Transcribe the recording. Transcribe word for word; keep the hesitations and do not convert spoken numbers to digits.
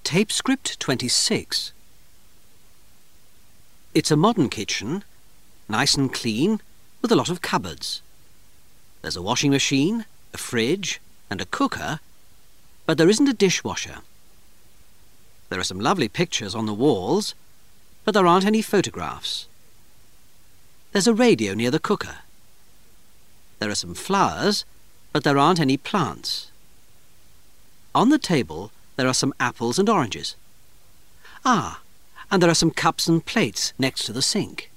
Tape script twenty-six. It's a modern kitchen, nice and clean, with a lot of cupboards. There's a washing machine, a fridge and a cooker, but there isn't a dishwasher. There are some lovely pictures on the walls, but there aren't any photographs. There's a radio near the cooker. There are some flowers, but there aren't any plants. On the table, there are some apples and oranges. Ah, and there are some cups and plates next to the sink.